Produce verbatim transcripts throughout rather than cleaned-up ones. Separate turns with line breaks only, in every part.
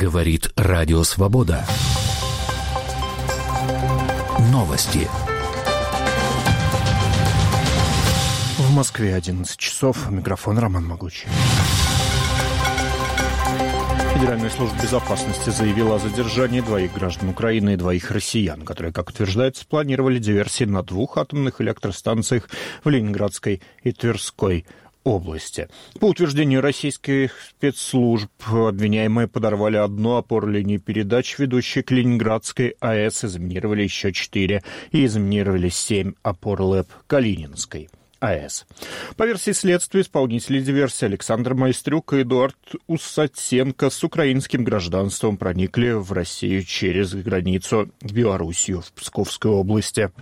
Говорит Радио Свобода. Новости.
В Москве одиннадцать часов. Микрофон Роман Могучий. Федеральная служба безопасности заявила о задержании двоих граждан Украины и двоих россиян, которые, как утверждается, планировали диверсии на двух атомных электростанциях в Ленинградской и Тверской области. По утверждению российских спецслужб, обвиняемые подорвали одну опору линии передач, ведущей к Ленинградской АЭС, и заминировали еще четыре, и заминировали семь опор ЛЭП Калининской АЭС. По версии следствия, исполнители диверсии Александр Майстрюк и Эдуард Усатенко с украинским гражданством проникли в Россию через границу в Белоруссию в Псковской области.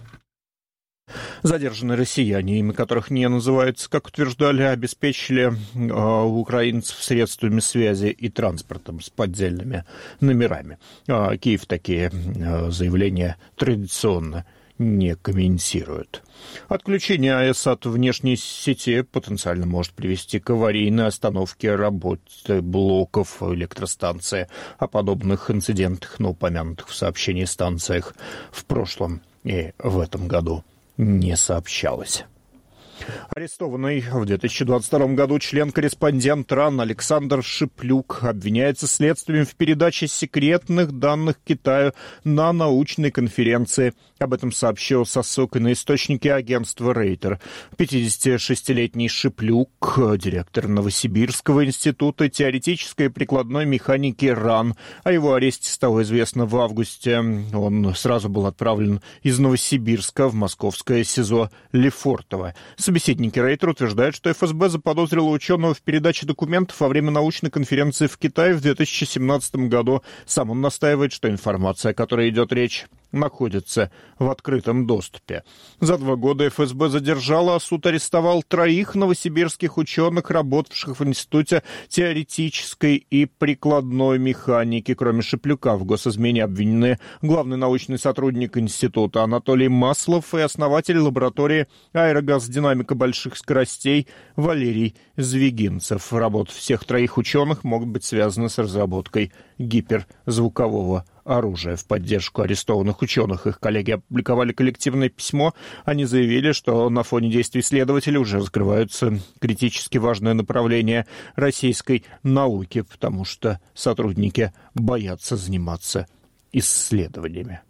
Задержанные россияне, имя которых не называется, как утверждали, обеспечили э, украинцев средствами связи и транспортом с поддельными номерами. Э, Киев такие э, заявления традиционно не комментирует. Отключение АЭС от внешней сети потенциально может привести к аварийной остановке работы блоков электростанции. О подобных инцидентах на упомянутых в сообщении станциях в прошлом и в этом году не сообщалось. Арестованный в две тысячи двадцать втором году член-корреспондент РАН Александр Шиплюк обвиняется следствием в передаче секретных данных Китаю на научной конференции. Об этом сообщил со ссылкой на источники агентства Рейтер. пятидесятишестилетний Шиплюк, директор Новосибирского института теоретической и прикладной механики РАН. О его аресте стало известно в августе. Он сразу был отправлен из Новосибирска в московское СИЗО Лефортово. Собеседники Рейтер утверждают, что эф эс бэ заподозрило ученого в передаче документов во время научной конференции в Китае в две тысячи семнадцатом году. Сам он настаивает, что информация, о которой идет речь, находится в открытом доступе. За два года эф эс бэ задержала, а суд арестовал троих новосибирских ученых, работавших в Институте теоретической и прикладной механики. Кроме Шиплюка, в госизмене обвинены главный научный сотрудник института Анатолий Маслов и основатель лаборатории аэрогаз-динамика больших скоростей Валерий Звегинцев. Работы всех троих ученых могут быть связаны с разработкой гиперзвукового оружия. В поддержку арестованных ученых их коллеги опубликовали коллективное письмо. Они заявили, что на фоне действий следователей уже раскрываются критически важные направления российской науки, потому что сотрудники боятся заниматься исследованиями.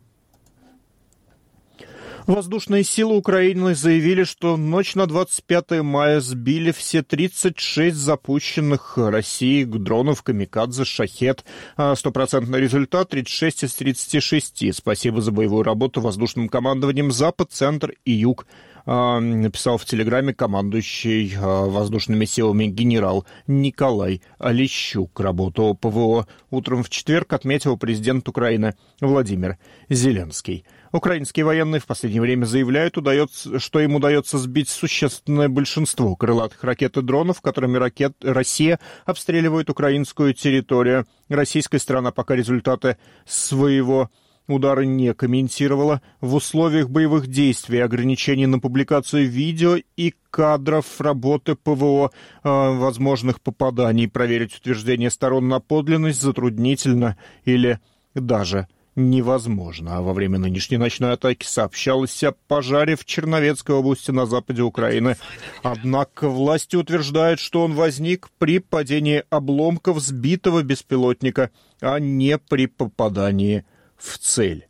Воздушные силы Украины заявили, что в ночь на двадцать пятое мая сбили все тридцать шесть запущенных Россией дронов «Камикадзе», «Шахед». Стопроцентный результат — тридцать шесть из тридцати шести. Спасибо за боевую работу воздушным командованием «Запад», «Центр» и «Юг», написал в Телеграме командующий воздушными силами генерал Николай Олещук. Работу ПВО утром в четверг отметил президент Украины Владимир Зеленский. Украинские военные в последнее время заявляют, удается, что им удается сбить существенное большинство крылатых ракет и дронов, которыми ракет Россия обстреливает украинскую территорию. Российская сторона пока результаты своего удара не комментировала. В условиях боевых действий и ограничений на публикацию видео и кадров работы ПВО э, возможных попаданий проверить утверждение сторон на подлинность затруднительно или даже невозможно. А во время нынешней ночной атаки сообщалось о пожаре в Черновецкой области на западе Украины. Однако власти утверждают, что он возник при падении обломков сбитого беспилотника, а не при попадании в цель.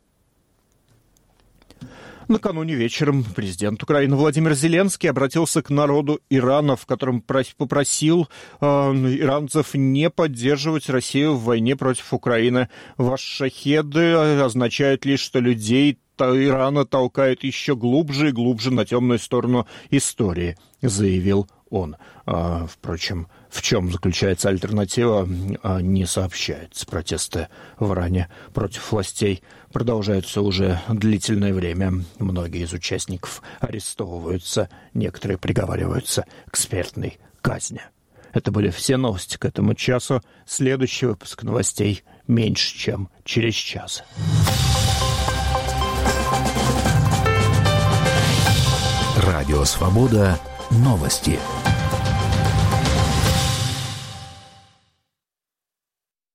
Накануне вечером президент Украины Владимир Зеленский обратился к народу Ирана, в котором попросил э, иранцев не поддерживать Россию в войне против Украины. Ваши шахеды означают лишь, что людей Ирана толкает еще глубже и глубже на темную сторону истории, заявил он. А, впрочем, в чем заключается альтернатива, не сообщается. Протесты в Иране против властей продолжаются уже длительное время. Многие из участников арестовываются, некоторые приговариваются к смертной казни. Это были все новости к этому часу. Следующий выпуск новостей меньше, чем через час.
Радио «Свобода». Новости.